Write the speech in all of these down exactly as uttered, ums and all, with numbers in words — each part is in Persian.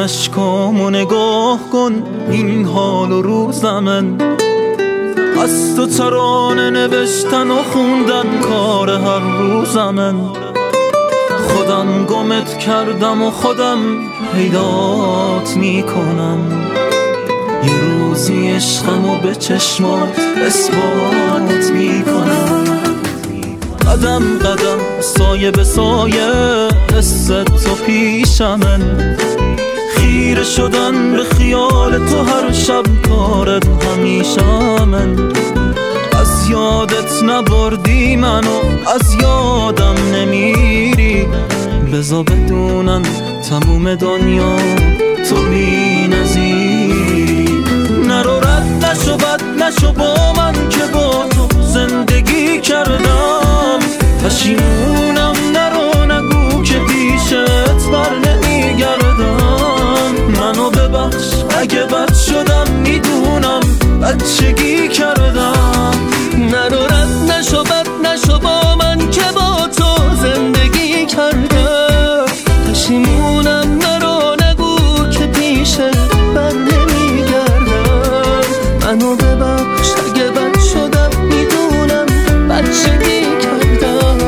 اشکامو نگاه کن این حال و روز من. از تو ترانه نوشتن و خوندن کار هر روز من. خودم گمت کردم و خودم پیدات میکنم. یه روزی عشقمو به چشمات اثبات میکنم. قدم قدم سایه به سایه حس تو پیشمن. خیره شدن به خیال تو هر شب کارت همیشه من. از یادت نبردی منو از یادم نمیری. بذار بدونم تموم دنیا تو بی نظیری. نرو رد نشو بد نشو با من که با تو زندگی کردم. پشیمونم نرو نگو که پیشت بر نمیگردم. منو ببخش اگه بد شدم میدونم بچگی کردم. نرو رد نشو بد نشو با من که با تو زندگی کردم. پشیمونم نرو نگو که پیشت بر نمیگردم. منو ببخش اگه بد شدم میدونم بچگی کردم.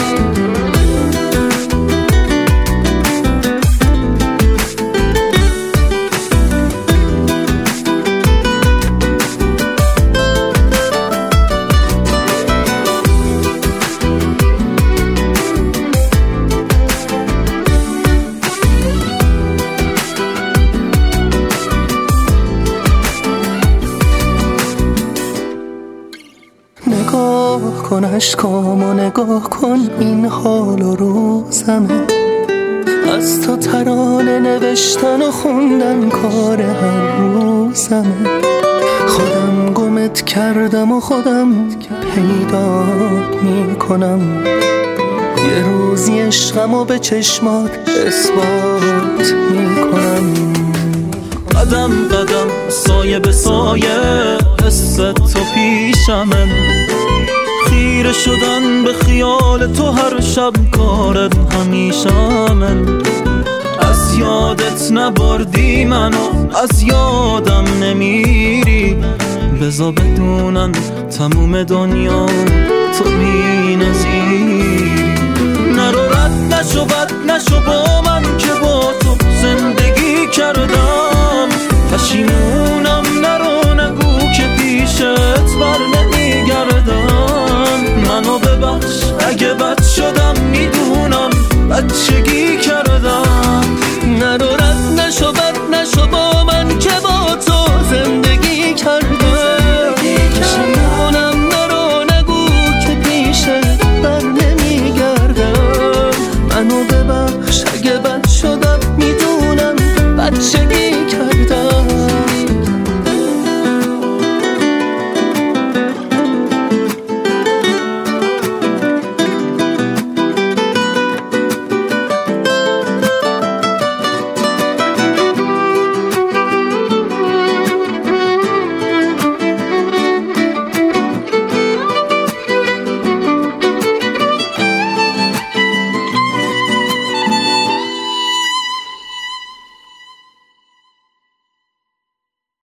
نگاه کن اشکامو نگاه کن این حال و روزمه. از تو ترانه نوشتن و خوندن کار هر روزمه. خودم گمت کردم و خودم پیدات میکنم. یه روزی عشقمو به چشمات اثبات میکنم. قدم قدم سایه به سایه حس تو پیشمن. خیره شدن به خیال تو هر شب کارت همیشه من. از یادت نبردی منو از یادم نمیری. بذار بدونم تموم دنیا تو بی نظیری. نرو رد نشو بد نشو با من که با تو زندگی کردم. پشیمونم نرو نگو که پیشت بر نمیگردم. منو ببخش اگه بد شدم میدونم بچگی کردم.